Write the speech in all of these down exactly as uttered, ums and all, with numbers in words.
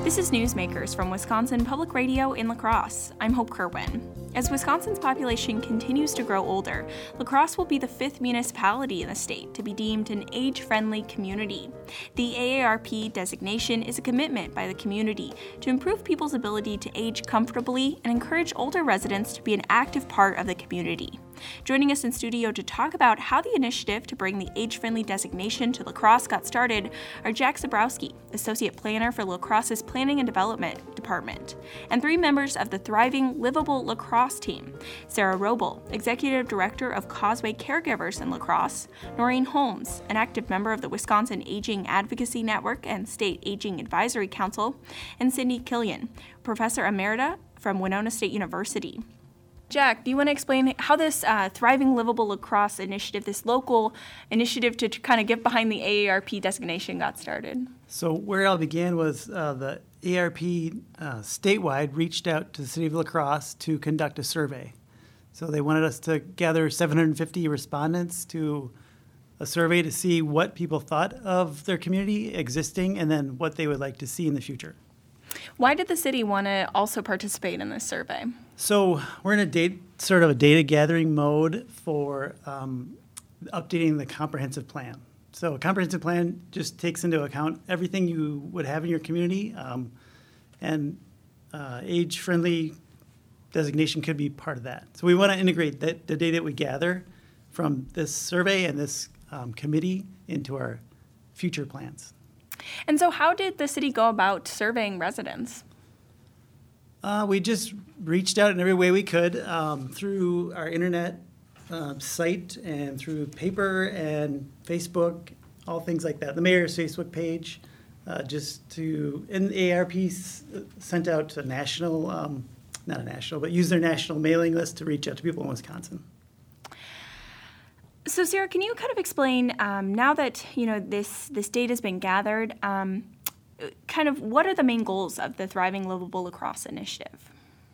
This is Newsmakers from Wisconsin Public Radio in La Crosse. I'm Hope Kerwin. As Wisconsin's population continues to grow older, La Crosse will be the fifth municipality in the state to be deemed an age-friendly community. The A A R P designation is a commitment by the community to improve people's ability to age comfortably and encourage older residents to be an active part of the community. Joining us in studio to talk about how the initiative to bring the age-friendly designation to La Crosse got started are Jack Zabrowski, Associate Planner for La Crosse's Planning and Development Department, and three members of the thriving Livable La Crosse team: Sarah Roble, Executive Director of Causeway Caregivers in La Crosse; Noreen Holmes, an active member of the Wisconsin Aging Advocacy Network and State Aging Advisory Council; and Cindy Killian, Professor Emerita from Winona State University. Jack, do you want to explain how this uh, Thriving Livable La Crosse initiative, this local initiative to, to kind of get behind the A A R P designation, got started? So where it all began was uh, the A A R P uh, statewide reached out to the city of La Crosse to conduct a survey. So they wanted us to gather seven hundred fifty respondents to a survey to see what people thought of their community existing and then what they would like to see in the future. Why did the city want to also participate in this survey? So we're in a date, sort of a data gathering mode for um, updating the comprehensive plan. So a comprehensive plan just takes into account everything you would have in your community, um, and uh, age-friendly designation could be part of that. So we want to integrate that, the data that we gather from this survey and this um, committee into our future plans. And so how did the city go about surveying residents? Uh, we just reached out in every way we could um, through our internet uh, site and through paper and Facebook, all things like that. The mayor's Facebook page, uh, just to, and A A R P s- sent out a national, um, not a national, but used their national mailing list to reach out to people in Wisconsin. So, Sarah, can you kind of explain, um, now that, you know, this, this data has been gathered, um, kind of what are the main goals of the Thriving Livable La Crosse initiative?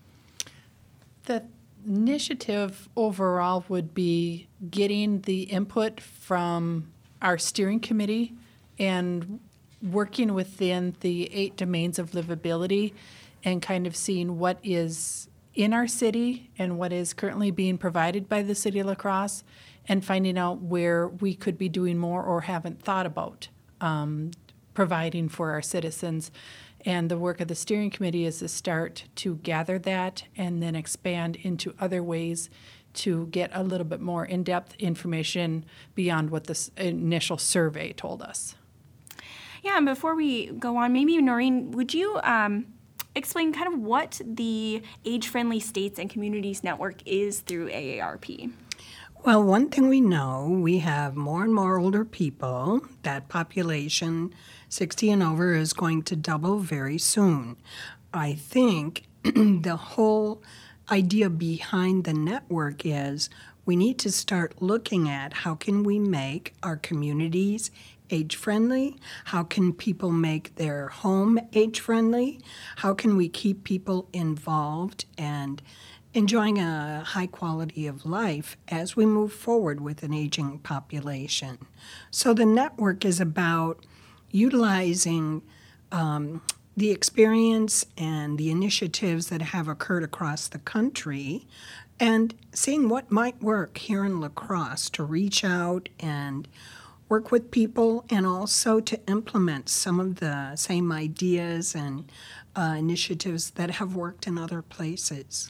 The initiative overall would be getting the input from our steering committee and working within the eight domains of livability and kind of seeing what is in our city and what is currently being provided by the city of La Crosse, and finding out where we could be doing more or haven't thought about um, providing for our citizens. And the work of the steering committee is to start to gather that and then expand into other ways to get a little bit more in-depth information beyond what this initial survey told us. Yeah, and before we go on, maybe Noreen, would you um, explain kind of what the Age-Friendly States and Communities Network is through A A R P? Well, one thing we know, we have more and more older people. That population, sixty and over, is going to double very soon. I think the whole idea behind the network is we need to start looking at how can we make our communities age-friendly? How can people make their home age-friendly? How can we keep people involved and enjoying a high quality of life as we move forward with an aging population? So the network is about utilizing um, the experience and the initiatives that have occurred across the country and seeing what might work here in La Crosse to reach out and work with people and also to implement some of the same ideas and uh, initiatives that have worked in other places.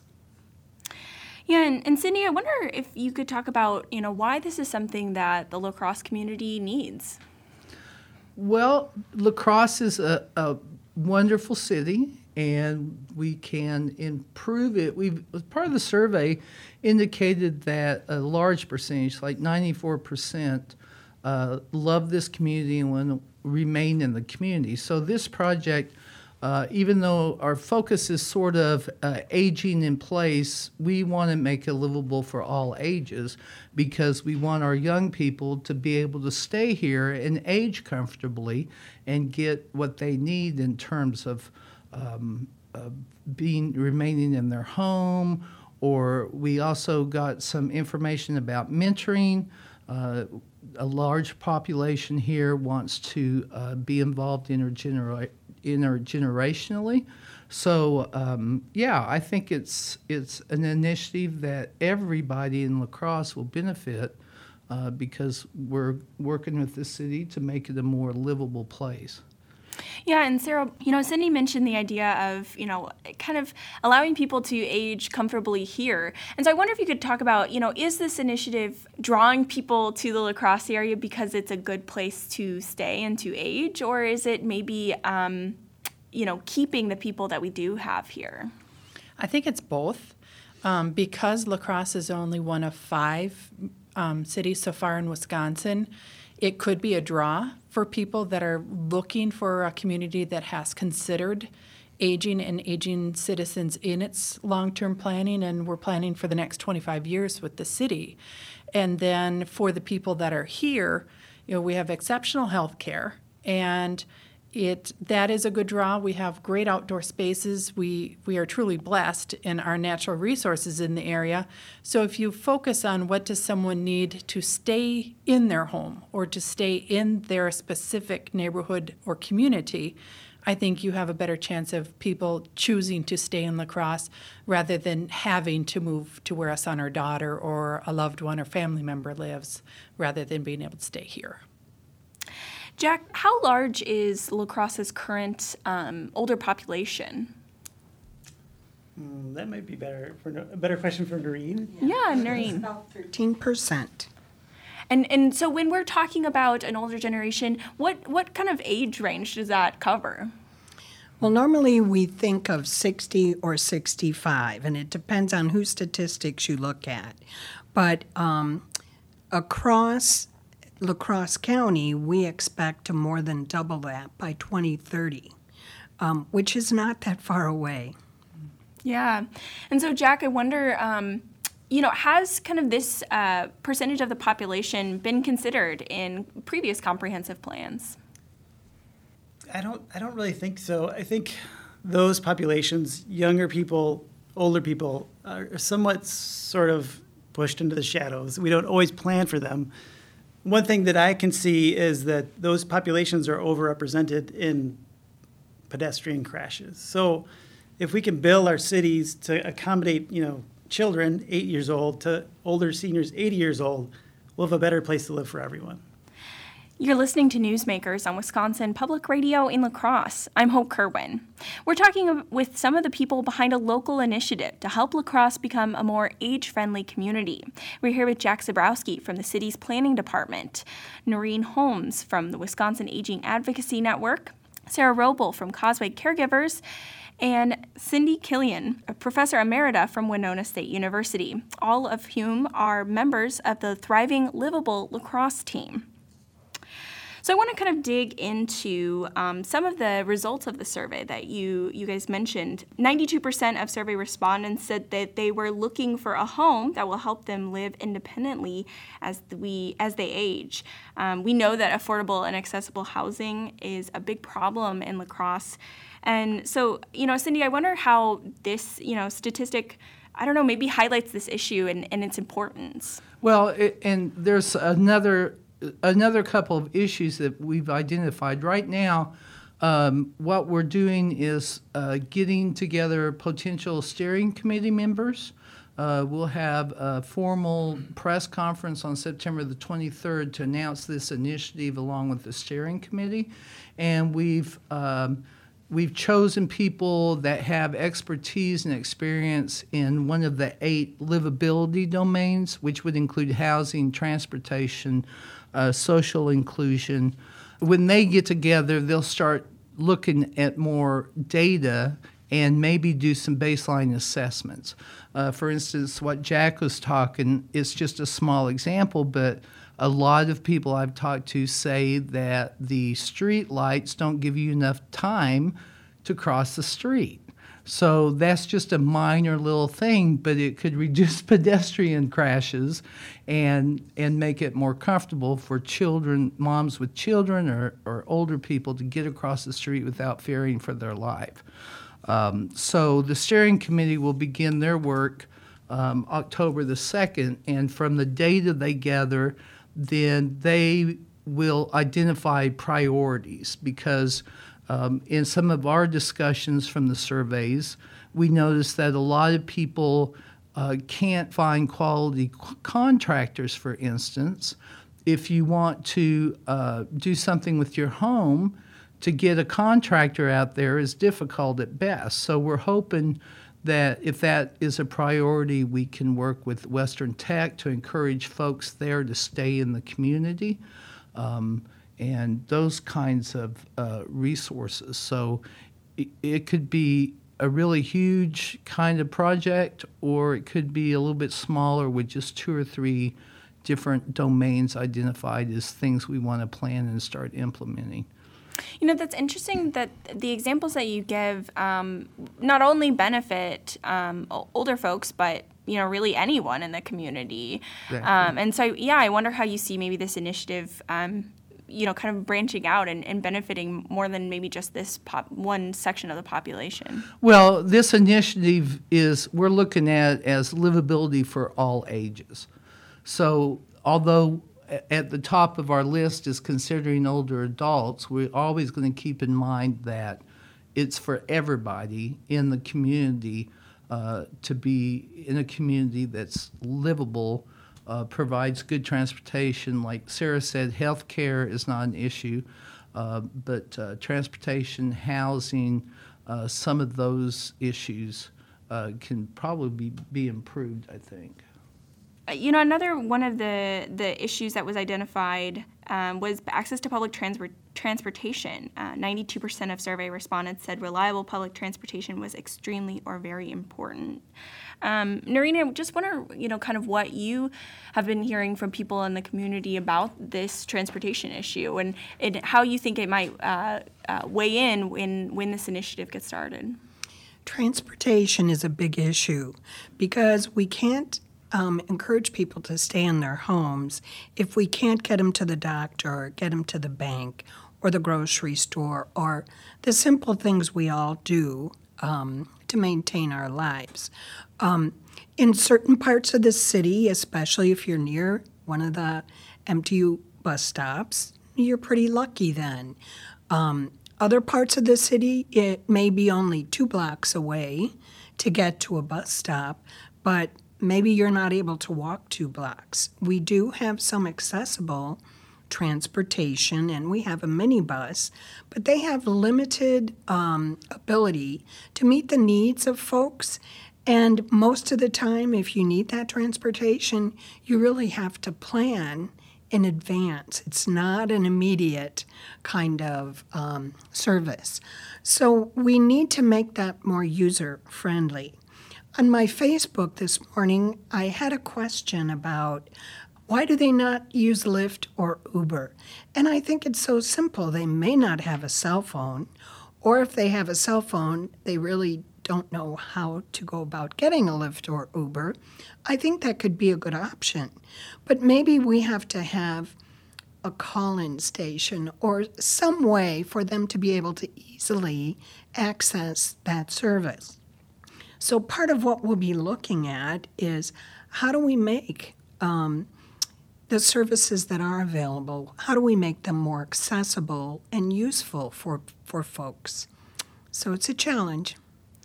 Yeah, and, and Cindy, I wonder if you could talk about, you know, why this is something that the La Crosse community needs. Well, La Crosse is a, a wonderful city, and we can improve it. We've, as part of the survey, indicated that a large percentage, like ninety-four percent, uh, love this community and want to remain in the community. So this project, Uh, even though our focus is sort of uh, aging in place, we want to make it livable for all ages because we want our young people to be able to stay here and age comfortably and get what they need in terms of um, uh, being remaining in their home. Or we also got some information about mentoring. Uh, a large population here wants to uh, be involved intergenera- intergenerationally. So um, yeah, I think it's it's an initiative that everybody in La Crosse will benefit uh, because we're working with the city to make it a more livable place. Yeah, and Sarah, you know, Cindy mentioned the idea of, you know, kind of allowing people to age comfortably here. And so I wonder if you could talk about, you know, is this initiative drawing people to the La Crosse area because it's a good place to stay and to age, or is it maybe, um, you know, keeping the people that we do have here? I think it's both. Um, because La Crosse is only one of five um, cities so far in Wisconsin, it could be a draw for people that are looking for a community that has considered aging and aging citizens in its long-term planning, and we're planning for the next twenty-five years with the city. And then for the people that are here, you know, we have exceptional health care, and it that is a good draw. We have great outdoor spaces. We we are truly blessed in our natural resources in the area. So if you focus on what does someone need to stay in their home or to stay in their specific neighborhood or community, I think you have a better chance of people choosing to stay in La Crosse rather than having to move to where a son or daughter or a loved one or family member lives, rather than being able to stay here. Jack, how large is La Crosse's current um, older population? Mm, that might be better for a better question for Noreen. Yeah, It's Noreen. about thirteen percent. And and so when we're talking about an older generation, what, what kind of age range does that cover? Well, normally we think of sixty or sixty-five, and it depends on whose statistics you look at. But um, across La Crosse County, we expect to more than double that by twenty thirty, um, which is not that far away. Yeah. And so, Jack, I wonder, um, you know, has kind of this uh, percentage of the population been considered in previous comprehensive plans? I don't I don't really think so. I think those populations, younger people, older people, are somewhat sort of pushed into the shadows. We don't always plan for them. One thing that I can see is that those populations are overrepresented in pedestrian crashes. So if we can build our cities to accommodate, you know, children eight years old to older seniors eighty years old, we'll have a better place to live for everyone. You're listening to Newsmakers on Wisconsin Public Radio in La Crosse. I'm Hope Kerwin. We're talking with some of the people behind a local initiative to help La Crosse become a more age-friendly community. We're here with Jack Zabrowski from the city's planning department, Noreen Holmes from the Wisconsin Aging Advocacy Network, Sarah Roble from Causeway Caregivers, and Cindy Killian, a professor emerita from Winona State University, all of whom are members of the Thriving Livable La Crosse team. So I want to kind of dig into um, some of the results of the survey that you, you guys mentioned. ninety-two percent of survey respondents said that they were looking for a home that will help them live independently as the, we as they age. Um, we know that affordable and accessible housing is a big problem in La Crosse. And so, you know, Cindy, I wonder how this, you know, statistic, I don't know, maybe highlights this issue and, and its importance. Well, it, and there's another another couple of issues that we've identified. Right now, um, what we're doing is uh, getting together potential steering committee members. Uh, we'll have a formal press conference on September the twenty-third to announce this initiative along with the steering committee. And we've um, We've chosen people that have expertise and experience in one of the eight livability domains, which would include housing, transportation, uh, social inclusion. When they get together, they'll start looking at more data and maybe do some baseline assessments. Uh, for instance, what Jack was talking, it's just a small example, but a lot of people I've talked to say that the street lights don't give you enough time to cross the street. So that's just a minor little thing, but it could reduce pedestrian crashes and and make it more comfortable for children, moms with children or, or older people to get across the street without fearing for their life. Um, so the steering committee will begin their work um, October the second, and from the data they gather, then they will identify priorities because um, in some of our discussions from the surveys, we noticed that a lot of people uh, can't find quality c- contractors, for instance. If you want to uh, do something with your home, to get a contractor out there is difficult at best. So we're hoping that if that is a priority, we can work with Western Tech to encourage folks there to stay in the community, um, and those kinds of uh, resources. So it, it could be a really huge kind of project, or it could be a little bit smaller with just two or three different domains identified as things we want to plan and start implementing. You know, that's interesting that the examples that you give um, not only benefit um, older folks, but, you know, really anyone in the community. Exactly. Um, and so, yeah, I wonder how you see maybe this initiative, um, you know, kind of branching out and, and benefiting more than maybe just this pop, one section of the population. Well, this initiative is, we're looking at as livability for all ages. So although at the top of our list is considering older adults, we're always going to keep in mind that it's for everybody in the community uh, to be in a community that's livable, uh, provides good transportation. Like Sarah said, health care is not an issue, uh, but uh, transportation, housing, uh, some of those issues uh, can probably be, be improved, I think. You know, another one of the, the issues that was identified um, was access to public transport transportation. Uh, ninety-two percent of survey respondents said reliable public transportation was extremely or very important. Um, Noreen, I just wonder, you know, kind of what you have been hearing from people in the community about this transportation issue and, and how you think it might uh, uh, weigh in when, when this initiative gets started. Transportation is a big issue because we can't Um, encourage people to stay in their homes if we can't get them to the doctor or get them to the bank or the grocery store or the simple things we all do um, to maintain our lives. Um, in certain parts of the city, especially if you're near one of the M T U bus stops, you're pretty lucky then. Um, other parts of the city, it may be only two blocks away to get to a bus stop, but maybe you're not able to walk two blocks. We do have some accessible transportation, and we have a minibus, but they have limited um, ability to meet the needs of folks. And most of the time, if you need that transportation, you really have to plan in advance. It's not an immediate kind of um, service. So we need to make that more user-friendly. On my Facebook this morning, I had a question about why do they not use Lyft or Uber? And I think it's so simple. They may not have a cell phone, or if they have a cell phone, they really don't know how to go about getting a Lyft or Uber. I think that could be a good option. But maybe we have to have a call-in station or some way for them to be able to easily access that service. So part of what we'll be looking at is how do we make um, the services that are available, how do we make them more accessible and useful for, for folks? So it's a challenge.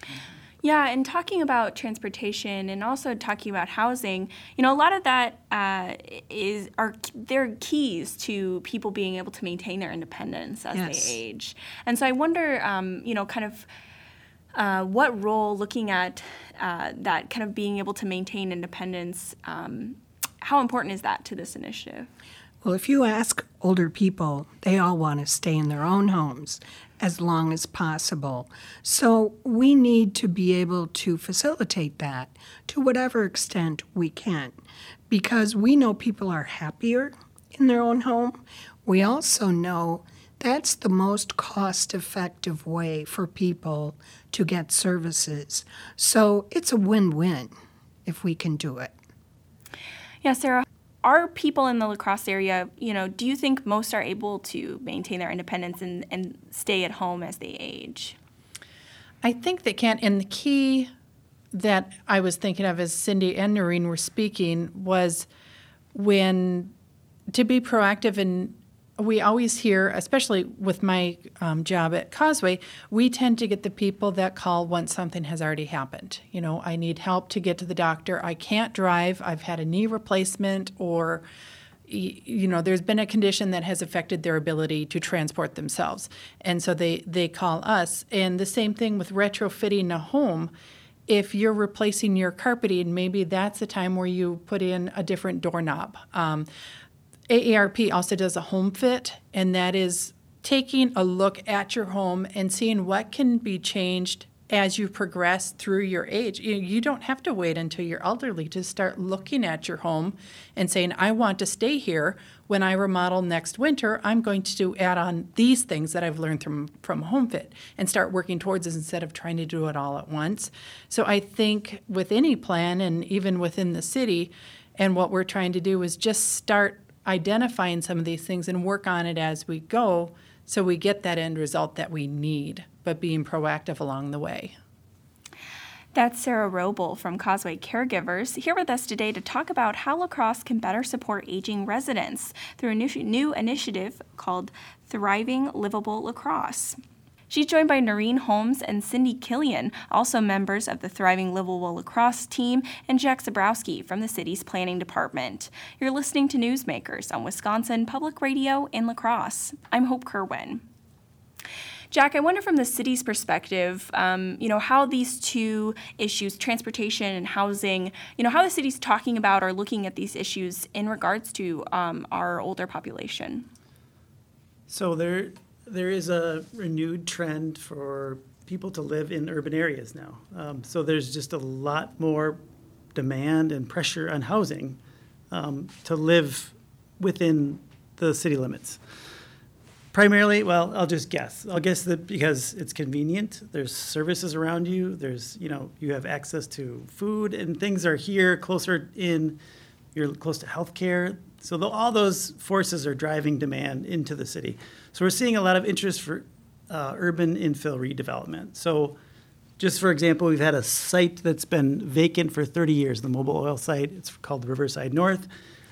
Yeah, and talking about transportation and also talking about housing, you know, a lot of that uh, is are they're keys to people being able to maintain their independence as Yes. they age. And so I wonder, um, you know, kind of uh, what role looking at uh, that kind of being able to maintain independence, um, how important is that to this initiative? Well, if you ask older people, they all want to stay in their own homes as long as possible. So we need to be able to facilitate that to whatever extent we can, because we know people are happier in their own home. We also know that's the most cost-effective way for people to get services. So it's a win-win if we can do it. Yeah, Sarah, are people in the La Crosse area, you know, do you think most are able to maintain their independence and, and stay at home as they age? I think they can. And the key that I was thinking of as Cindy and Noreen were speaking was when to be proactive, and we always hear, especially with my um, job at Causeway, we tend to get the people that call once something has already happened. You know, I need help to get to the doctor. I can't drive. I've had a knee replacement, or, you know, there's been a condition that has affected their ability to transport themselves. And so they, they call us. And the same thing with retrofitting a home. If you're replacing your carpeting, maybe that's the time where you put in a different doorknob. Um, A A R P also does a home fit, and that is taking a look at your home and seeing what can be changed as you progress through your age. You, you don't have to wait until you're elderly to start looking at your home and saying, I want to stay here. When I remodel next winter, I'm going to add on these things that I've learned from, from Home Fit and start working towards it instead of trying to do it all at once. So I think with any plan, and even within the city, and what we're trying to do is just start identifying some of these things and work on it as we go so we get that end result that we need, but being proactive along the way. That's Sarah Roble from Causeway Caregivers, here with us today to talk about how La Crosse can better support aging residents through a new initiative called Thriving Livable La Crosse. She's joined by Noreen Holmes and Cindy Killian, also members of the Thriving Livable La Crosse team, and Jack Zabrowski from the city's planning department. You're listening to Newsmakers on Wisconsin Public Radio in La Crosse. I'm Hope Kerwin. Jack, I wonder from the city's perspective, um, you know, how these two issues, transportation and housing, you know, how the city's talking about or looking at these issues in regards to um, our older population. So there, there is a renewed trend for people to live in urban areas now. Um, so there's just a lot more demand and pressure on housing um, to live within the city limits. Primarily, well, I'll just guess. I'll guess that because it's convenient, there's services around you, there's, you know, you have access to food, and things are here closer in, you're close to healthcare. So the, all those forces are driving demand into the city. So we're seeing a lot of interest for uh, urban infill redevelopment. So just for example, we've had a site that's been vacant for thirty years, the Mobil Oil site. It's called Riverside North.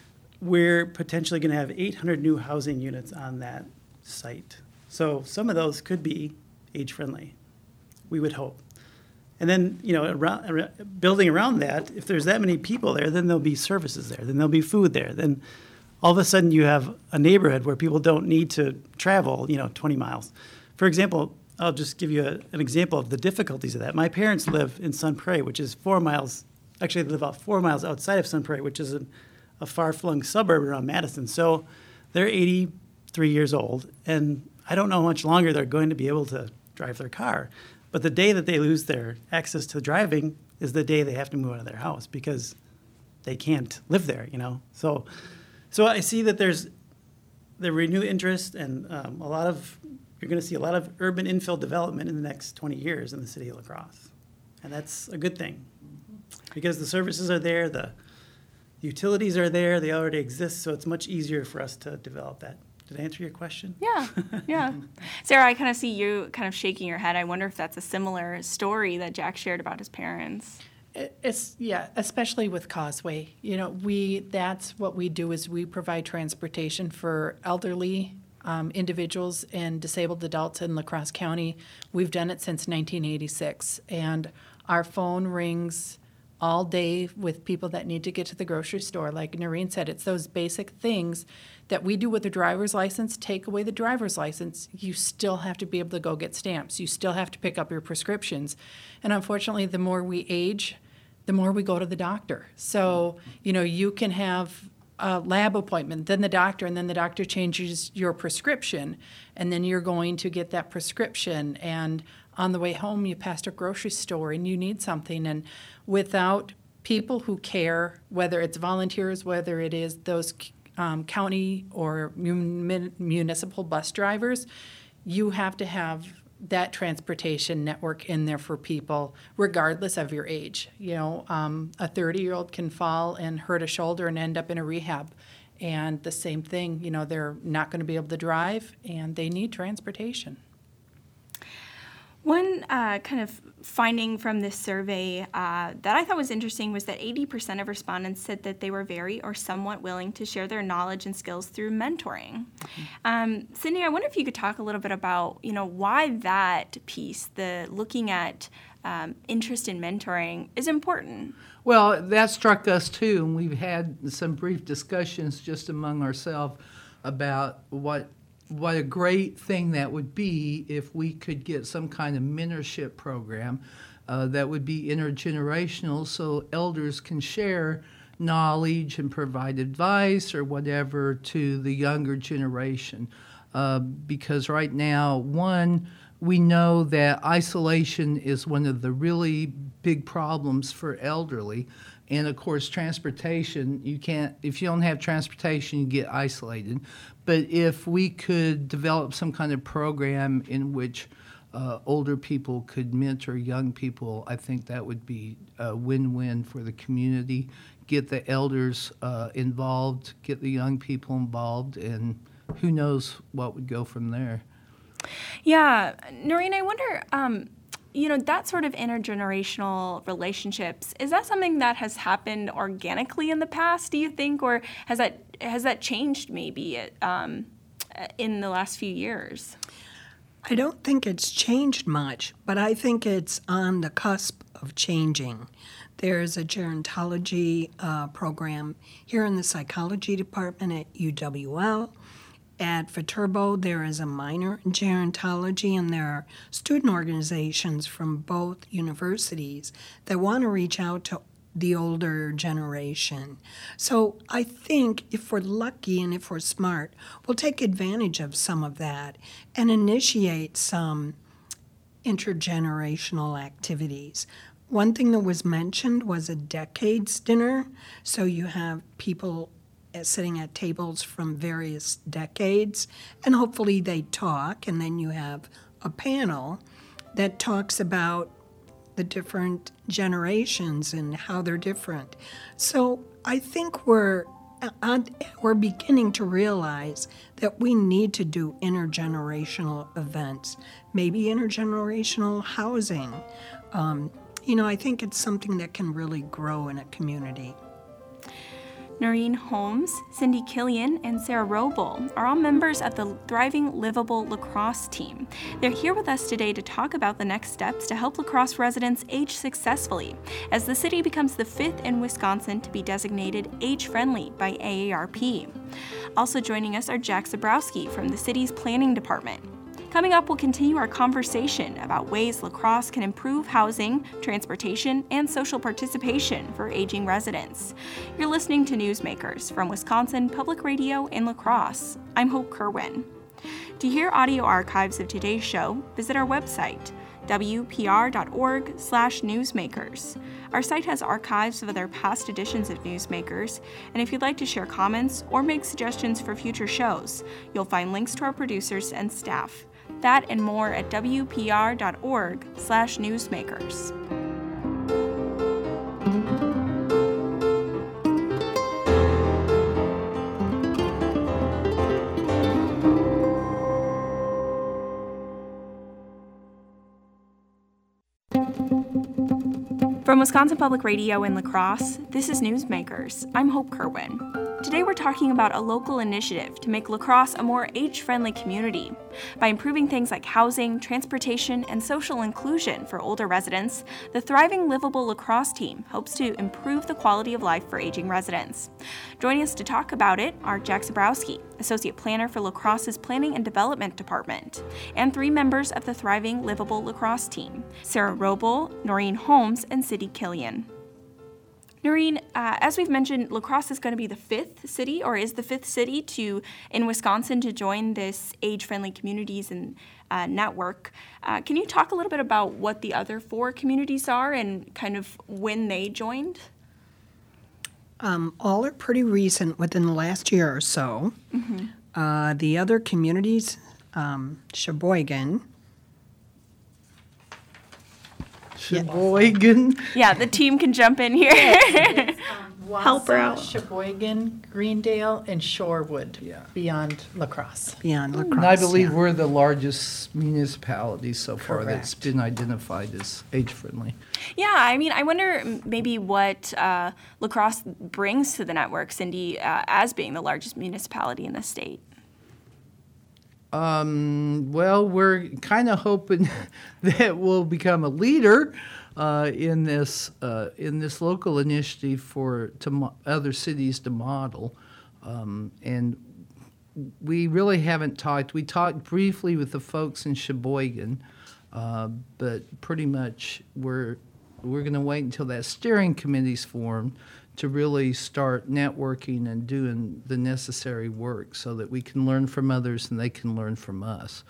We're potentially going to have eight hundred new housing units on that site. So some of those could be age-friendly, we would hope. And then, you know, around, around, building around that, if there's that many people there, then there'll be services there, then there'll be food there. Then all of a sudden you have a neighborhood where people don't need to travel, you know, twenty miles. For example, I'll just give you a, an example of the difficulties of that. My parents live in Sun Prairie, which is four miles, actually they live about four miles outside of Sun Prairie, which is a, a far-flung suburb around Madison. So they're eighty-three years old, and I don't know how much longer they're going to be able to drive their car. But the day that they lose their access to driving is the day they have to move out of their house because they can't live there, you know. So so I see that there's the renewed interest, and um, a lot of, you're going to see a lot of urban infill development in the next twenty years in the city of La Crosse. And that's a good thing because the services are there, the utilities are there, they already exist, so it's much easier for us to develop that. Did I answer your question? Yeah, yeah. Sarah, I kind of see you kind of shaking your head. I wonder if that's a similar story that Jack shared about his parents. It's, yeah, especially with Causeway. You know, we, that's what we do is we provide transportation for elderly um, individuals and disabled adults in La Crosse County. We've done it since nineteen eighty-six, and our phone rings all day with people that need to get to the grocery store. Like Noreen said, it's those basic things that we do with the driver's license. Take away the driver's license, you still have to be able to go get stamps. You still have to pick up your prescriptions. And unfortunately, the more we age, the more we go to the doctor. So, you know, you can have a lab appointment, then the doctor, and then the doctor changes your prescription, and then you're going to get that prescription. And on the way home, you passed a grocery store and you need something. And without people who care, whether it's volunteers, whether it is those um, county or mun- municipal bus drivers, you have to have that transportation network in there for people, regardless of your age. You know, um, a thirty-year-old can fall and hurt a shoulder and end up in a rehab. And the same thing, you know, they're not going to be able to drive, and they need transportation. One uh, kind of finding from this survey uh, that I thought was interesting was that eighty percent of respondents said that they were very or somewhat willing to share their knowledge and skills through mentoring. Mm-hmm. Um, Cindy, I wonder if you could talk a little bit about, you know, why that piece, the looking at um, interest in mentoring, is important. Well, that struck us too, and we've had some brief discussions just among ourselves about what what a great thing that would be if we could get some kind of mentorship program uh, that would be intergenerational, so elders can share knowledge and provide advice or whatever to the younger generation. Uh, because right now, one, we know that isolation is one of the really big problems for elderly. And of course, transportation, you can't, if you don't have transportation, you get isolated. But if we could develop some kind of program in which uh, older people could mentor young people, I think that would be a win-win for the community. Get the elders uh, involved, get the young people involved, and who knows what would go from there. Yeah, Noreen, I wonder, um, you know, that sort of intergenerational relationships, is that something that has happened organically in the past, do you think, or has that has that changed maybe um, in the last few years? I don't think it's changed much, but I think it's on the cusp of changing. There's a gerontology uh, program here in the psychology department at U W L. At Viterbo, there is a minor in gerontology, and there are student organizations from both universities that want to reach out to the older generation. So I think if we're lucky and if we're smart, we'll take advantage of some of that and initiate some intergenerational activities. One thing that was mentioned was a decades dinner, so you have people sitting at tables from various decades, and hopefully they talk, and then you have a panel that talks about the different generations and how they're different. So I think we're uh, we're beginning to realize that we need to do intergenerational events, maybe intergenerational housing. Um, you know, I think it's something that can really grow in a community. Noreen Holmes, Cindy Killian, and Sarah Roble are all members of the Thriving Livable Lacrosse team. They're here with us today to talk about the next steps to help La Crosse residents age successfully, as the city becomes the fifth in Wisconsin to be designated age-friendly by A A R P. Also joining us are Jack Zabrowski from the city's planning department. Coming up, we'll continue our conversation about ways La Crosse can improve housing, transportation, and social participation for aging residents. You're listening to Newsmakers from Wisconsin Public Radio in La Crosse. I'm Hope Kerwin. To hear audio archives of today's show, visit our website, w p r dot org slash newsmakers. Our site has archives of other past editions of Newsmakers, and if you'd like to share comments or make suggestions for future shows, you'll find links to our producers and staff. That and more at w p r dot org slash newsmakers. From Wisconsin Public Radio in La Crosse, this is Newsmakers. I'm Hope Kerwin. Today we're talking about a local initiative to make La Crosse a more age-friendly community. By improving things like housing, transportation, and social inclusion for older residents, the Thriving Livable La Crosse team hopes to improve the quality of life for aging residents. Joining us to talk about it are Jack Zabrowski, Associate Planner for La Crosse's Planning and Development Department, and three members of the Thriving Livable La Crosse team, Sarah Roble, Noreen Holmes, and Cindy Killian. Noreen, uh, as we've mentioned, La Crosse is going to be the fifth city, or is the fifth city to in Wisconsin to join this age-friendly communities and uh, network. Uh, can you talk a little bit about what the other four communities are and kind of when they joined? Um, all are pretty recent, within the last year or so. Mm-hmm. Uh, the other communities, um, Sheboygan. Sheboygan. Yeah, the team can jump in here. Yes, um, help her Wausau, out. Sheboygan, Greendale, and Shorewood. Yeah. Beyond La Crosse. Beyond La Crosse. And I believe yeah. we're the largest municipality so far that's Correct. been identified as age-friendly. Yeah, I mean, I wonder m- maybe what uh, La Crosse brings to the network, Cindy, uh, as being the largest municipality in the state. Um, well, we're kind of hoping that we'll become a leader uh, in this uh, in this local initiative for to mo- other cities to model, um, and we really haven't talked. We talked briefly with the folks in Sheboygan, uh, but pretty much we're we're going to wait until that steering committee's formed to really start networking and doing the necessary work so that we can learn from others and they can learn from us.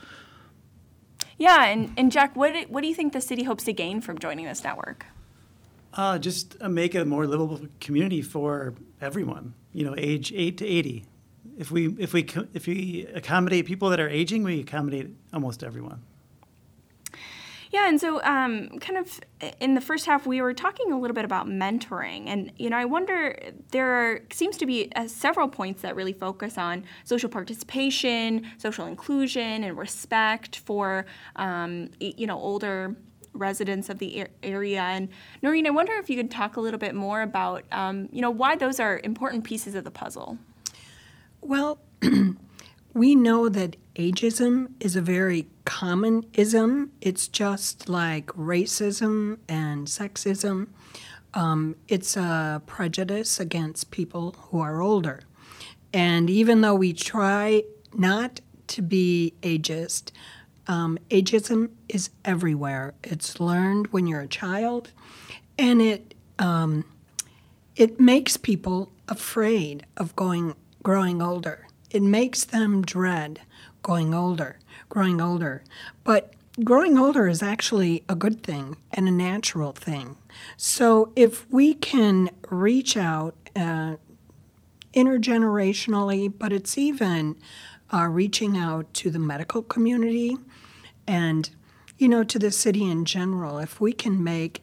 Yeah, and, and Jack, what do- what do you think the city hopes to gain from joining this network? Uh, just uh, make a more livable community for everyone. You know, age eight to eighty. If we if we co- if we accommodate people that are aging, we accommodate almost everyone. Yeah, and so um, kind of in the first half, we were talking a little bit about mentoring. And, you know, I wonder, there are, seems to be uh, several points that really focus on social participation, social inclusion, and respect for, um, y- you know, older residents of the a- area. And Noreen, I wonder if you could talk a little bit more about, um, you know, why those are important pieces of the puzzle. Well, we know that ageism is a very common ism. It's just like racism and sexism. Um, it's a prejudice against people who are older. And even though we try not to be ageist, um, ageism is everywhere. It's learned when you're a child, and it um, it makes people afraid of going growing older. It makes them dread going older, growing older. But growing older is actually a good thing and a natural thing. So if we can reach out uh, intergenerationally, but it's even uh, reaching out to the medical community and, you know, to the city in general, if we can make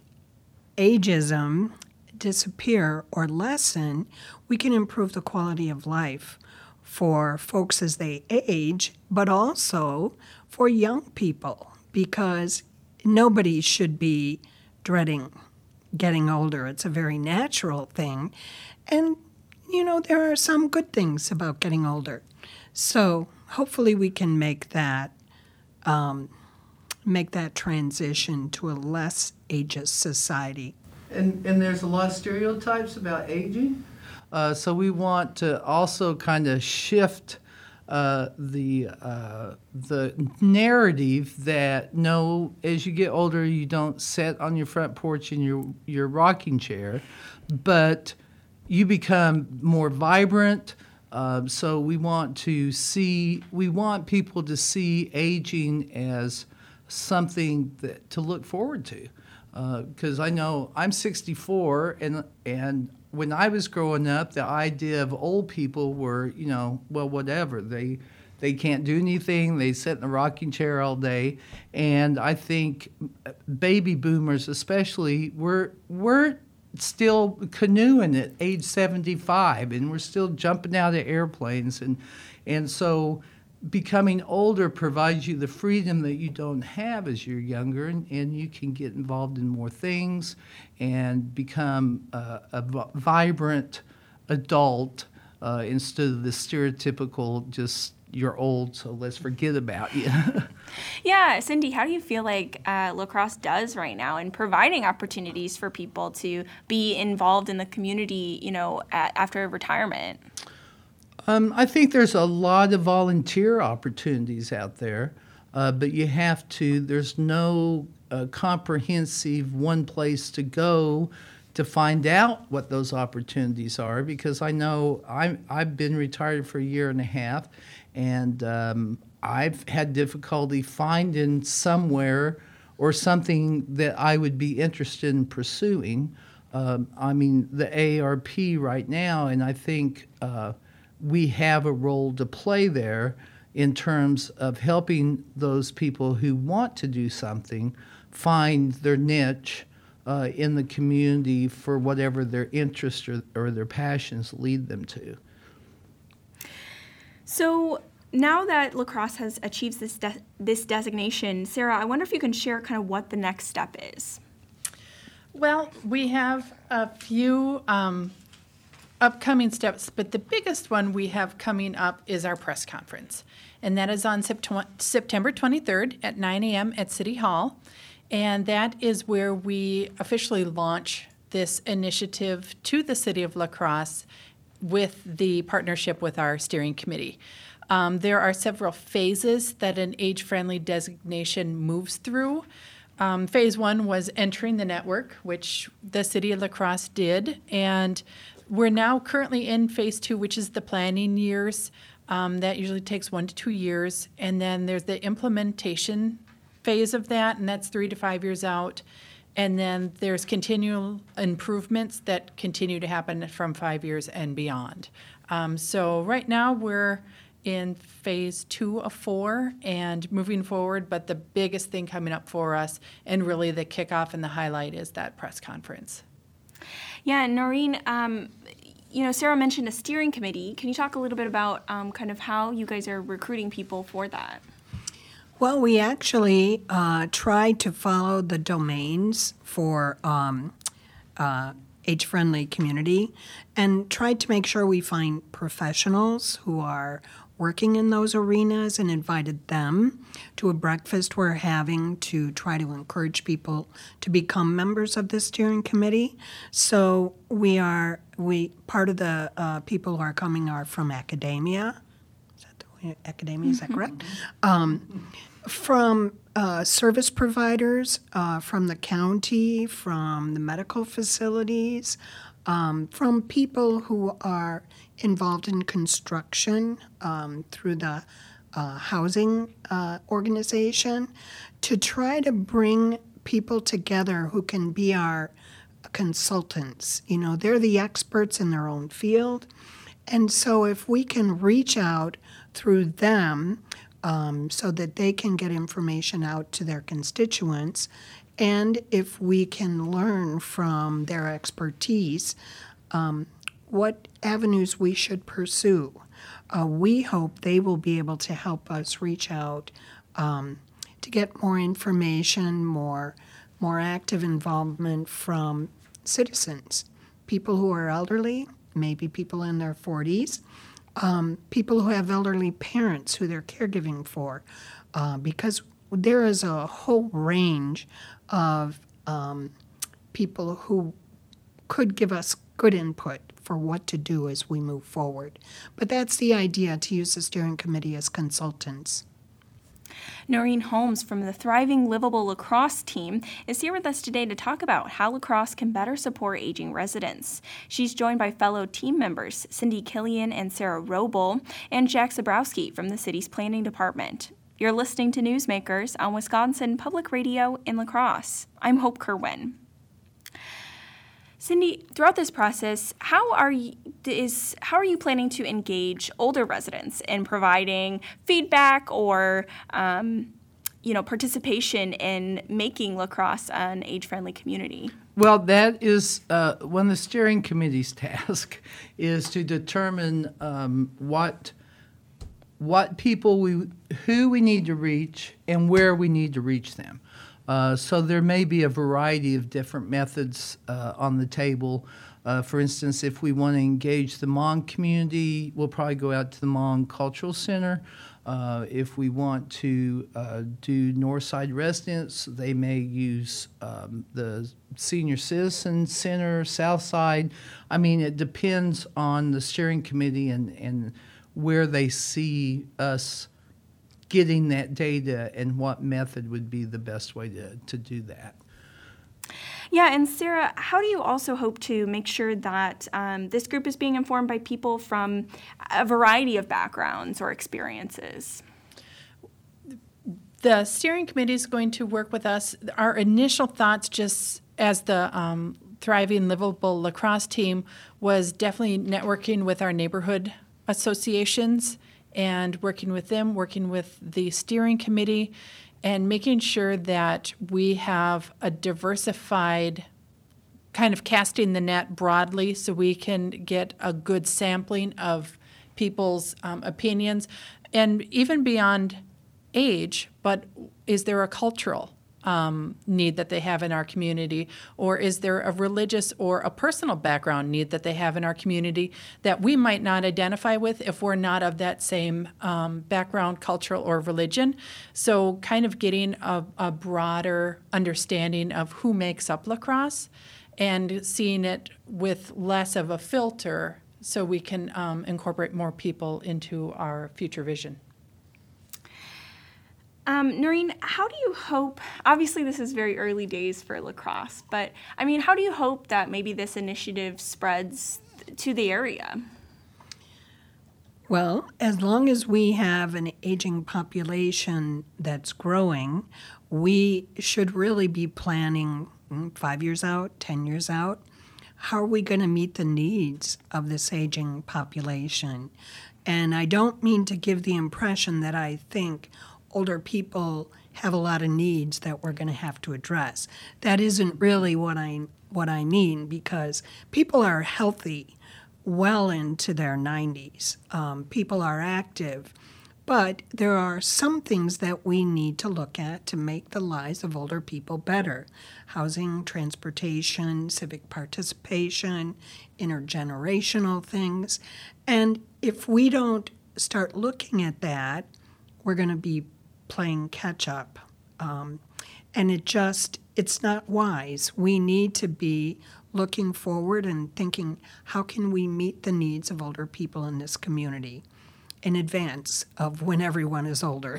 ageism disappear or lessen, we can improve the quality of life for folks as they age, but also for young people, because nobody should be dreading getting older. It's a very natural thing. And, you know, there are some good things about getting older. So hopefully we can make that um, make that transition to a less ageist society. And, and there's a lot of stereotypes about aging. Uh, so we want to also kind of shift uh, the uh, the narrative that no, as you get older, you don't sit on your front porch in your your rocking chair, but you become more vibrant. Uh, so we want to see we want people to see aging as something that to look forward to, because uh, I know I'm sixty-four and and. When I was growing up, the idea of old people were, you know, well, whatever. They they can't do anything. They sit in a rocking chair all day. And I think baby boomers especially, we're, we're still canoeing at age seventy-five, and we're still jumping out of airplanes. And, and so becoming older provides you the freedom that you don't have as you're younger, and, and you can get involved in more things and become uh, a v- vibrant adult uh, instead of the stereotypical just you're old, so let's forget about you. Yeah, Cindy, how do you feel like uh, La Crosse does right now in providing opportunities for people to be involved in the community, you know, a- after retirement? Um, I think there's a lot of volunteer opportunities out there, uh, but you have to, there's no uh, comprehensive one place to go to find out what those opportunities are, because I know I'm, I've been retired for a year and a half, and um, I've had difficulty finding somewhere or something that I would be interested in pursuing. Um, I mean, the A A R P right now, and I think uh, we have a role to play there in terms of helping those people who want to do something find their niche uh, in the community for whatever their interests or, or their passions lead them to. So now that lacrosse has achieved this de- this designation, Sarah, I wonder if you can share kind of what the next step is. Well, we have a few um, upcoming steps, but the biggest one we have coming up is our press conference. And that is on Sept- September twenty-third at nine a.m. at City Hall. And that is where we officially launch this initiative to the City of La Crosse with the partnership with our steering committee. Um, there are several phases that an age-friendly designation moves through. Um, phase one was entering the network, which the City of La Crosse did, and we're now currently in phase two, which is the planning years. Um, that usually takes one to two years, and then there's the implementation phase of that, and that's three to five years out. And then there's continual improvements that continue to happen from five years and beyond. Um, so right now we're in phase two of four and moving forward, but the biggest thing coming up for us and really the kickoff and the highlight is that press conference. Yeah, and Noreen, um, you know, Sarah mentioned a steering committee. Can you talk a little bit about um, kind of how you guys are recruiting people for that? Well, we actually uh, tried to follow the domains for um, uh, age-friendly community and tried to make sure we find professionals who are working in those arenas and invited them to a breakfast we're having to try to encourage people to become members of the steering committee. So we are, we part of the uh, people who are coming are from academia. Is that the way, academia, is that correct? Um, from uh, service providers, uh, from the county, from the medical facilities, um, from people who are involved in construction um, through the uh, housing uh, organization, to try to bring people together who can be our consultants. You know, they're the experts in their own field. And so if we can reach out through them um, so that they can get information out to their constituents, and if we can learn from their expertise, um, what avenues we should pursue. Uh, we hope they will be able to help us reach out um, to get more information, more, more active involvement from citizens, people who are elderly, maybe people in their forties, um, people who have elderly parents who they're caregiving for, uh, because there is a whole range of um, people who could give us good input for what to do as we move forward. But that's the idea, to use the steering committee as consultants. Noreen Holmes from the Thriving Livable Lacrosse team is here with us today to talk about how lacrosse can better support aging residents. She's joined by fellow team members Cindy Killian and Sarah Roble and Jack Zabrowski from the city's planning department. You're listening to Newsmakers on Wisconsin Public Radio in La Crosse. I'm Hope Kerwin. Cindy, throughout this process, how are you, is how are you planning to engage older residents in providing feedback or, um, you know, participation in making La Crosse an age-friendly community? Well, that is uh, one of the steering committee's task is to determine um, what what people we who we need to reach and where we need to reach them. Uh, so there may be a variety of different methods uh, on the table. Uh, for instance, if we want to engage the Hmong community, we'll probably go out to the Hmong Cultural Center. Uh, if we want to uh, do Northside residents, they may use um, the Senior Citizen Center, Southside. I mean, it depends on the steering committee and, and where they see us getting that data and what method would be the best way to, to do that. Yeah, and Sarah, how do you also hope to make sure that um, this group is being informed by people from a variety of backgrounds or experiences? The steering committee is going to work with us. Our initial thoughts, just as the um, Thriving Livable Lacrosse team, was definitely networking with our neighborhood associations and working with them, working with the steering committee, and making sure that we have a diversified kind of casting the net broadly so we can get a good sampling of people's um, opinions, and even beyond age, but is there a cultural um, need that they have in our community, or is there a religious or a personal background need that they have in our community that we might not identify with if we're not of that same um, background, cultural, or religion? So kind of getting a, a broader understanding of who makes up La Crosse and seeing it with less of a filter so we can um, incorporate more people into our future vision. Um, Noreen, how do you hope, obviously this is very early days for La Crosse, but I mean, how do you hope that maybe this initiative spreads to the area? Well, as long as we have an aging population that's growing, we should really be planning mm, five years out, ten years out. How are we going to meet the needs of this aging population? And I don't mean to give the impression that I think older people have a lot of needs that we're going to have to address. That isn't really what I what I mean, because people are healthy well into their nineties. Um, people are active, but there are some things that we need to look at to make the lives of older people better. Housing, transportation, civic participation, intergenerational things. And if we don't start looking at that, we're going to be playing catch up. Um, and it just, it's not wise. We need to be looking forward and thinking, how can we meet the needs of older people in this community in advance of when everyone is older?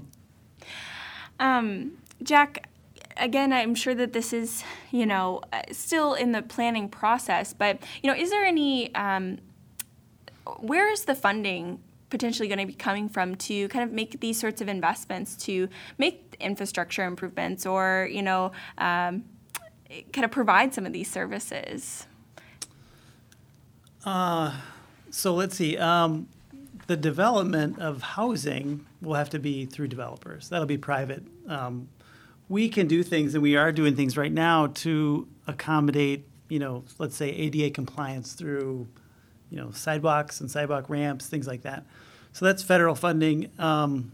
Um, Jack, again, I'm sure that this is, you know, still in the planning process, but, you know, is there any, um, where is the funding potentially going to be coming from to kind of make these sorts of investments, to make infrastructure improvements, or, you know, um, kind of provide some of these services? Uh, so let's see. Um, the development of housing will have to be through developers. That'll be private. Um, we can do things, and we are doing things right now to accommodate, you know, let's say A D A compliance through, you know, sidewalks and sidewalk ramps, things like that. So that's federal funding. Um,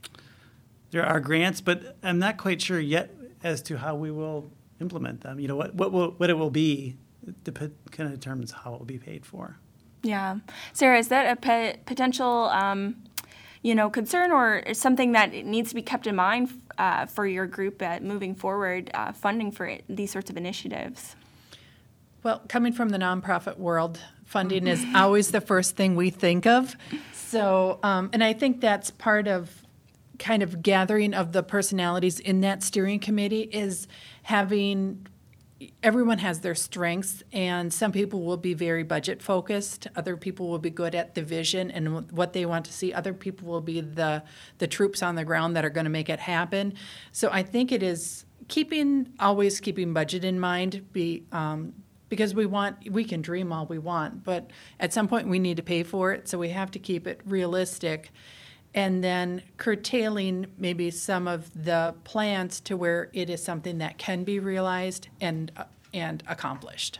there are grants, but I'm not quite sure yet as to how we will implement them. You know, what what will, what it will be dep- kind of determines how it will be paid for. Yeah. Sarah, is that a pe- potential, um, you know, concern, or something that needs to be kept in mind uh, for your group at moving forward, uh, funding for it, these sorts of initiatives? Well, coming from the nonprofit world, funding is always the first thing we think of. So, um, and I think that's part of kind of gathering of the personalities in that steering committee is having, everyone has their strengths, and some people will be very budget focused. Other people will be good at the vision and what they want to see. Other people will be the, the troops on the ground that are going to make it happen. So I think it is keeping, always keeping budget in mind, be, um, because we want, we can dream all we want, but at some point we need to pay for it, so we have to keep it realistic. And then curtailing maybe some of the plans to where it is something that can be realized and uh, and accomplished.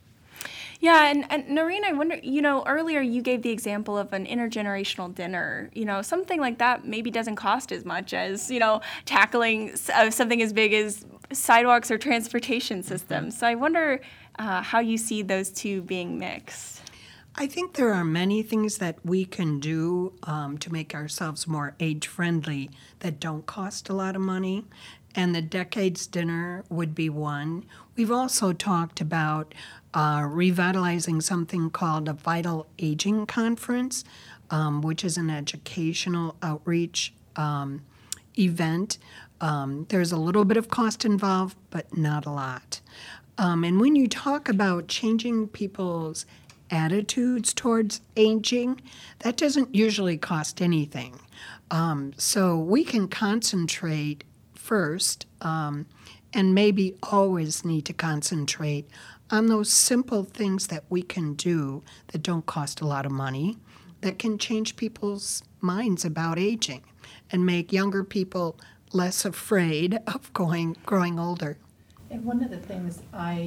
Yeah, and, and Noreen, I wonder, you know, earlier you gave the example of an intergenerational dinner. You know, something like that maybe doesn't cost as much as, you know, tackling uh, something as big as sidewalks or transportation systems. So I wonder uh, how you see those two being mixed. I think there are many things that we can do um, to make ourselves more age-friendly that don't cost a lot of money, and the Decades Dinner would be one. We've also talked about uh, revitalizing something called a Vital Aging Conference, um, which is an educational outreach um, event. Um, there's a little bit of cost involved, but not a lot. Um, and when you talk about changing people's attitudes towards aging, that doesn't usually cost anything. Um, so we can concentrate first, um, and maybe always need to concentrate on those simple things that we can do that don't cost a lot of money, that can change people's minds about aging and make younger people less afraid of going growing older. And one of the things I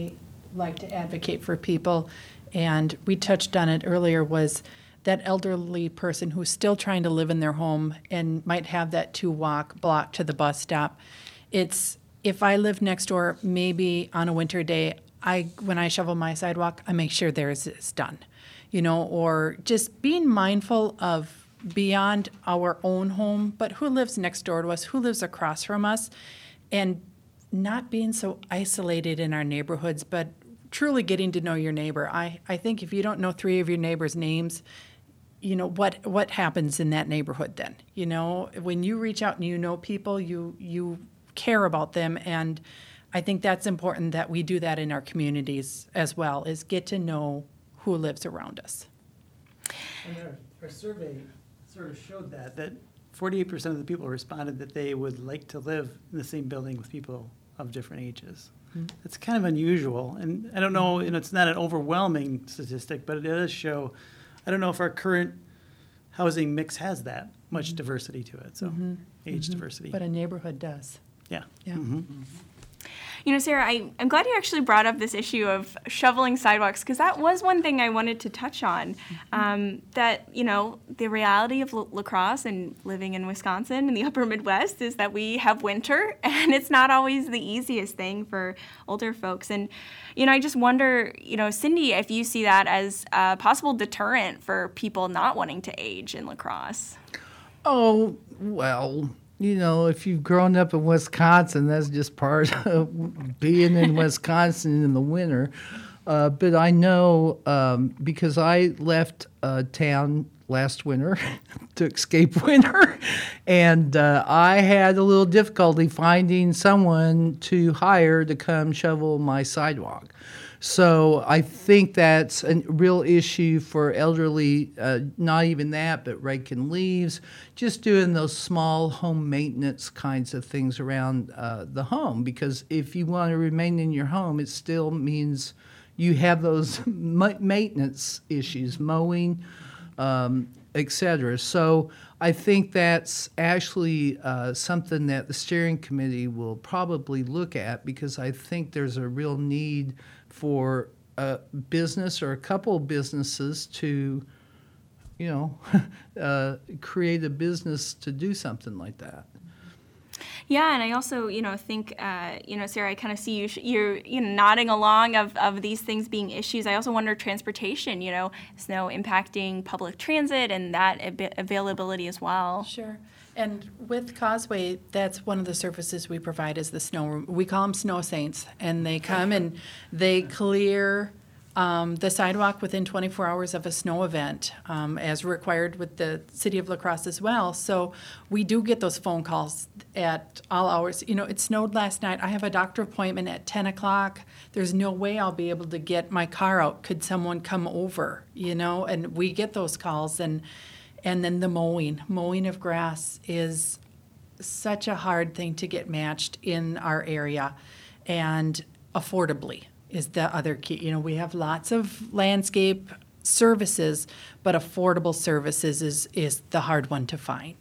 like to advocate for people, and we touched on it earlier, was that elderly person who's still trying to live in their home and might have that two-walk block to the bus stop. It's, if I live next door, maybe on a winter day, I when I shovel my sidewalk, I make sure theirs is done, you know, or just being mindful of beyond our own home, but who lives next door to us, who lives across from us, and not being so isolated in our neighborhoods, but truly getting to know your neighbor. I, I think if you don't know three of your neighbors' names, you know, what what happens in that neighborhood then? You know, when you reach out and you know people, you you care about them, and I think that's important that we do that in our communities as well, is get to know who lives around us. And our, our survey sort of showed that, that forty-eight percent of the people responded that they would like to live in the same building with people of different ages. Mm-hmm. It's kind of unusual, and I don't know, you know, it's not an overwhelming statistic, but it does show, I don't know if our current housing mix has that much diversity to it, so Mm-hmm. age Mm-hmm. diversity. But a neighborhood does. Yeah. Yeah. Mm-hmm. You know, Sarah, I, I'm glad you actually brought up this issue of shoveling sidewalks, because that was one thing I wanted to touch on. Um, that, you know, the reality of La, La Crosse and living in Wisconsin in the upper Midwest is that we have winter, and it's not always the easiest thing for older folks. And, you know, I just wonder, you know, Cindy, if you see that as a possible deterrent for people not wanting to age in La Crosse. Oh, well, you know, if you've grown up in Wisconsin, that's just part of being in Wisconsin in the winter. Uh, but I know um, because I left uh, town last winter to escape winter, and uh, I had a little difficulty finding someone to hire to come shovel my sidewalk. So I think that's a real issue for elderly, uh, not even that, but raking leaves, just doing those small home maintenance kinds of things around uh, the home. Because if you want to remain in your home, it still means you have those ma- maintenance issues, mowing, um, et cetera. So I think that's actually uh, something that the steering committee will probably look at, because I think there's a real need for a business or a couple of businesses to, you know, uh, create a business to do something like that. Yeah, and I also, you know, think, uh, you know, Sarah, I kind of see you, sh- you're, you know, nodding along of, of these things being issues. I also wonder transportation, you know, snow impacting public transit and that ab- availability as well. Sure. And with Causeway, that's one of the services we provide is the snow. We call them snow saints, and they come and they clear um, the sidewalk within twenty-four hours of a snow event, um, as required with the city of La Crosse as well. So we do get those phone calls at all hours. You know, it snowed last night. I have a doctor appointment at ten o'clock. There's no way I'll be able to get my car out. Could someone come over? You know, and we get those calls. And And then the mowing. Mowing of grass is such a hard thing to get matched in our area, and affordably is the other key. You know, we have lots of landscape services, but affordable services is, is the hard one to find.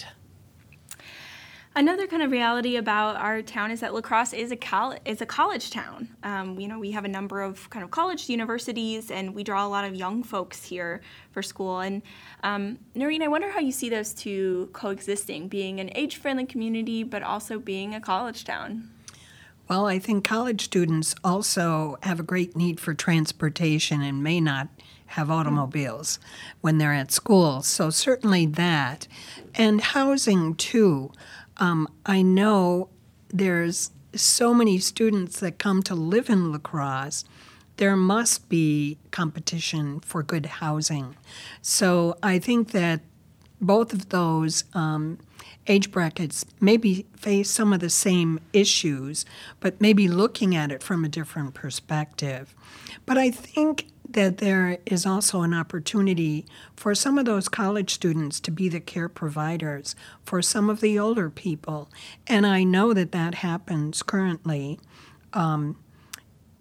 Another kind of reality about our town is that La Crosse is a col- is a college town. Um, you know, we have a number of kind of college universities, and we draw a lot of young folks here for school. And um, Noreen, I wonder how you see those two coexisting, being an age-friendly community, but also being a college town. Well, I think college students also have a great need for transportation and may not have automobiles when they're at school. So certainly that. And housing, too. Um, I know there's so many students that come to live in La Crosse. There must be competition for good housing. So I think that both of those um, age brackets maybe face some of the same issues, but maybe looking at it from a different perspective. But I think that there is also an opportunity for some of those college students to be the care providers for some of the older people. And I know that that happens currently. Um,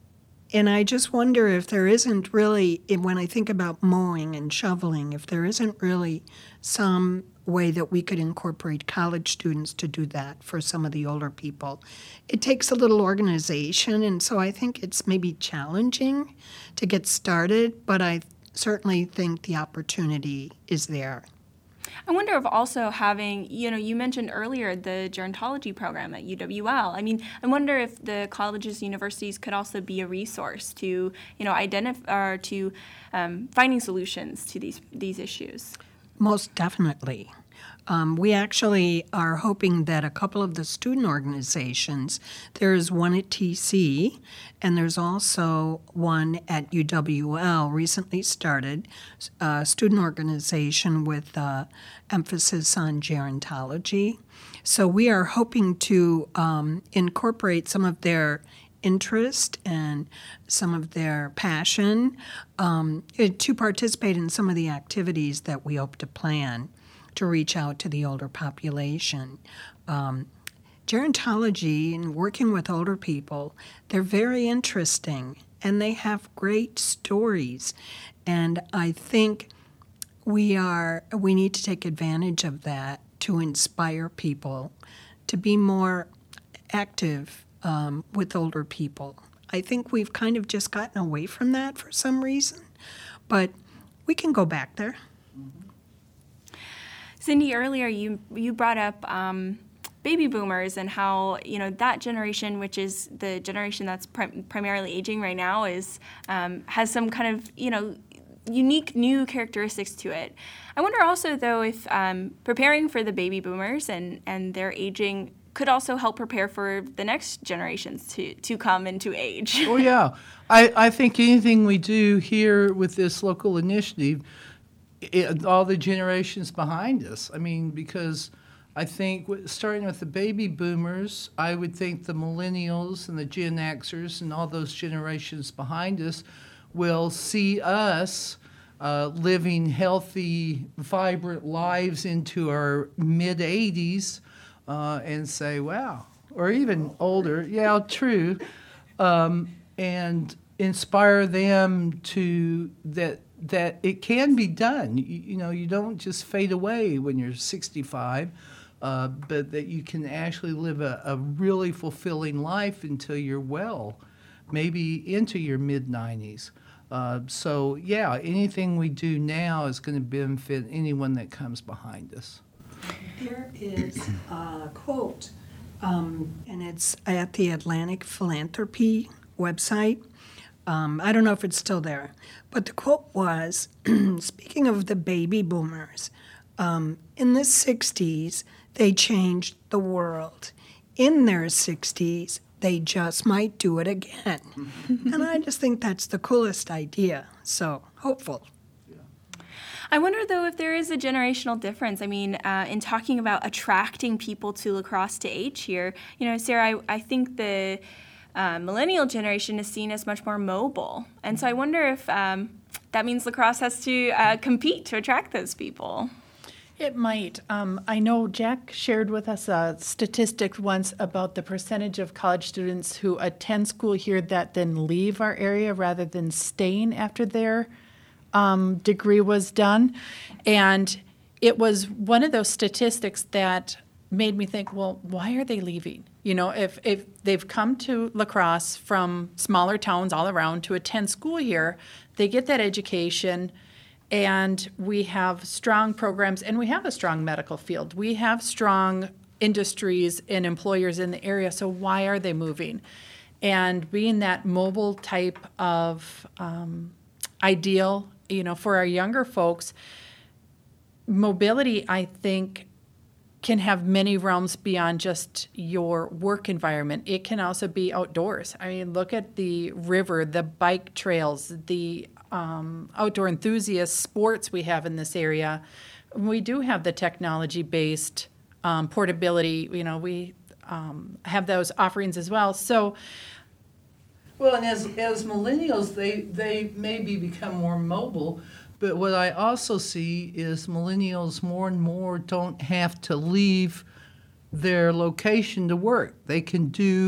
And I just wonder if there isn't really, when I think about mowing and shoveling, if there isn't really some way that we could incorporate college students to do that for some of the older people. It takes a little organization, and so I think it's maybe challenging to get started, but I certainly think the opportunity is there. I wonder if also having, you know, you mentioned earlier the gerontology program at U W L. I mean, I wonder if the colleges, universities could also be a resource to, you know, identify or to um, finding solutions to these these issues. Most definitely. Um, we actually are hoping that a couple of the student organizations, there's one at T C, and there's also one at U W L, recently started, a student organization with uh, emphasis on gerontology. So we are hoping to um, incorporate some of their interest and some of their passion um, to participate in some of the activities that we hope to plan to reach out to the older population. Um, gerontology and working with older people, they're very interesting and they have great stories. And I think we are we need to take advantage of that to inspire people to be more active um, with older people. I think we've kind of just gotten away from that for some reason, but we can go back there. Cindy, earlier you you brought up um, baby boomers and how, you know, that generation, which is the generation that's prim- primarily aging right now, is um, has some kind of, you know, unique new characteristics to it. I wonder also, though, if um, preparing for the baby boomers and, and their aging could also help prepare for the next generations to, to come and to age. Oh, yeah. I, I think anything we do here with this local initiative, It, all the generations behind us. I mean, because I think w- starting with the baby boomers, I would think the millennials and the Gen Xers and all those generations behind us will see us uh, living healthy, vibrant lives into our mid eighties uh, and say, wow, or even older, yeah, true, um, and inspire them to that that it can be done. You, you know, you don't just fade away when you're sixty-five, uh, but that you can actually live a, a really fulfilling life until you're well, maybe into your mid-nineties. Uh, so, yeah, anything we do now is going to benefit anyone that comes behind us. There is a quote, um, and it's at the Atlantic Philanthropy website. Um, I don't know if it's still there, but the quote was, speaking of the baby boomers, um, in the sixties, they changed the world. In their sixties, they just might do it again. And I just think that's the coolest idea, so hopeful. I wonder, though, if there is a generational difference. I mean, uh, in talking about attracting people to La Crosse to age here, you know, Sarah, I, I think the Uh, millennial generation is seen as much more mobile. And so I wonder if um, that means La Crosse has to uh, compete to attract those people. It might. Um, I know Jack shared with us a statistic once about the percentage of college students who attend school here that then leave our area rather than staying after their um, degree was done. And it was one of those statistics that made me think, well, why are they leaving? You know, if, if they've come to La Crosse from smaller towns all around to attend school here, they get that education, and we have strong programs, and we have a strong medical field. We have strong industries and employers in the area, so why are they moving? And being that mobile type of um, ideal, you know, for our younger folks, mobility, I think, can have many realms beyond just your work environment. It can also be outdoors. I mean, look at the river, the bike trails, the um, outdoor enthusiast sports we have in this area. We do have the technology-based um, portability. You know, we um, have those offerings as well. So, well, and as as millennials, they they maybe become more mobile. But what I also see is millennials more and more don't have to leave their location to work. They can do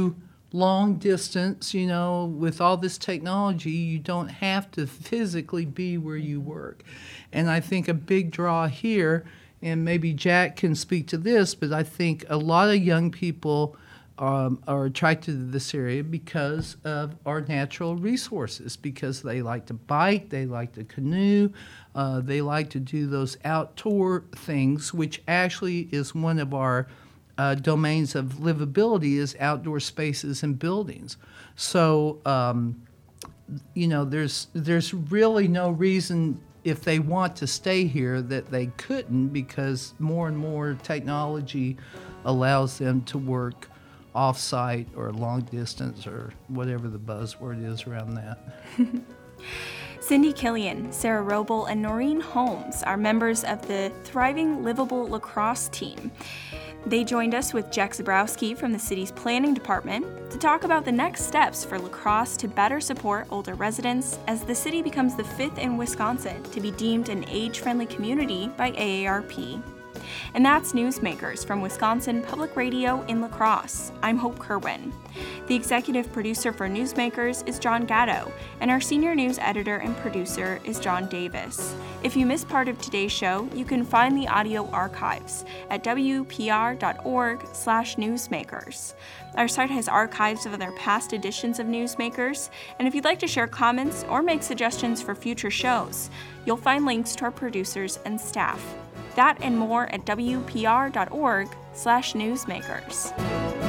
long distance, you know, with all this technology, you don't have to physically be where you work. And I think a big draw here, and maybe Jack can speak to this, but I think a lot of young people um, are attracted to this area because of our natural resources, because they like to bike, they like to canoe, uh, they like to do those outdoor things, which actually is one of our uh, domains of livability, is outdoor spaces and buildings. So, um, you know, there's there's really no reason, if they want to stay here, that they couldn't, because more and more technology allows them to work off-site or long distance or whatever the buzzword is around that. Cindy Killian, Sarah Roble, and Noreen Holmes are members of the Thriving Livable Lacrosse team. They joined us with Jack Zabrowski from the city's planning department to talk about the next steps for lacrosse to better support older residents as the city becomes the fifth in Wisconsin to be deemed an age-friendly community by A A R P. And that's Newsmakers from Wisconsin Public Radio in La Crosse. I'm Hope Kerwin. The executive producer for Newsmakers is John Gatto, and our senior news editor and producer is John Davis. If you missed part of today's show, you can find the audio archives at w p r dot org slash newsmakers. Our site has archives of other past editions of Newsmakers, and if you'd like to share comments or make suggestions for future shows, you'll find links to our producers and staff. That and more at w p r dot org slash newsmakers.